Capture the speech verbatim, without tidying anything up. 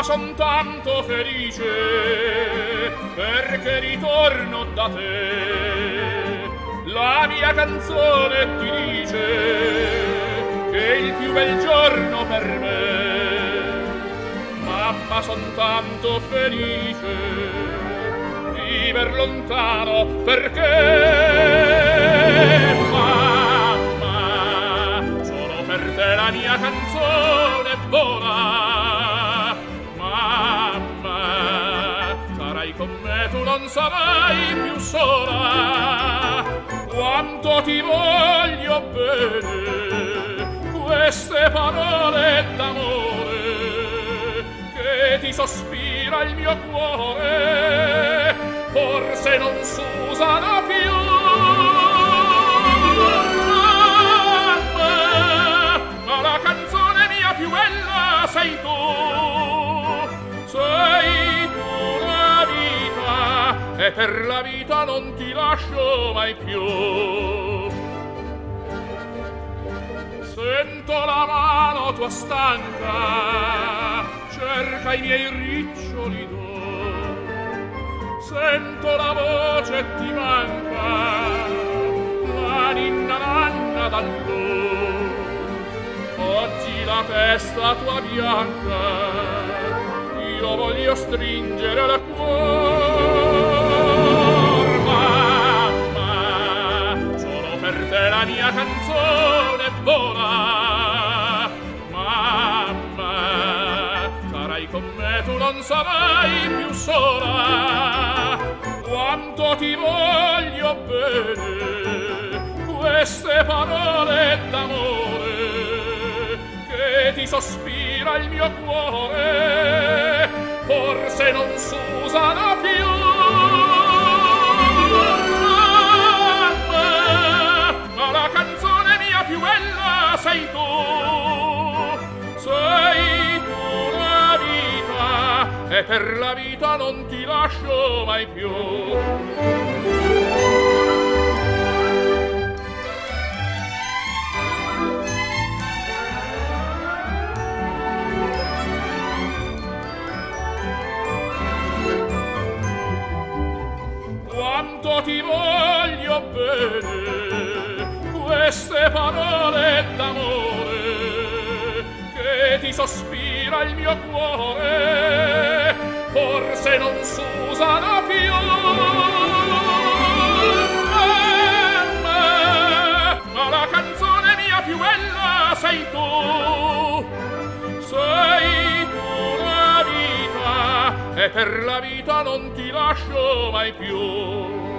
son tanto felice perché ritorno da te. La mia canzone ti dice che è il più bel giorno per me. Mamma, son tanto felice viver lontano perché mamma, solo per te la mia canzone vola. Mamma, sarai con me, tu non sarai più sola. Quanto ti voglio bene, queste parole d'amore che ti sospira il mio cuore, forse non s'usano più. Mamma, ma la canzone mia più bella sei tu. Sei tu la vita, e per la vita non ti lascio mai più. Sento la mano tua stanca, cerca i miei riccioli d'oro. Sento la voce ti manca, la ninna nanna d'allora. Oggi la testa tua bianca io voglio stringere al cuor. Mamma, solo per te la mia canzone vola. Mamma, sarai con me, tu non sarai più sola. Quanto ti voglio bene, queste parole d'amore che ti sospira il mio cuore, forse non s'usano più. Mamma, ma la canzone mia più bella sei tu. Sei tu la vita, e per la vita non ti lascio mai più. Quanto ti voglio bene, queste parole d'amore che ti sospira il mio cuore, forse non s'usano più. Mamma, ma la canzone mia più bella sei tu. Sei tu la vita, e per la vita non ti lascio mai più.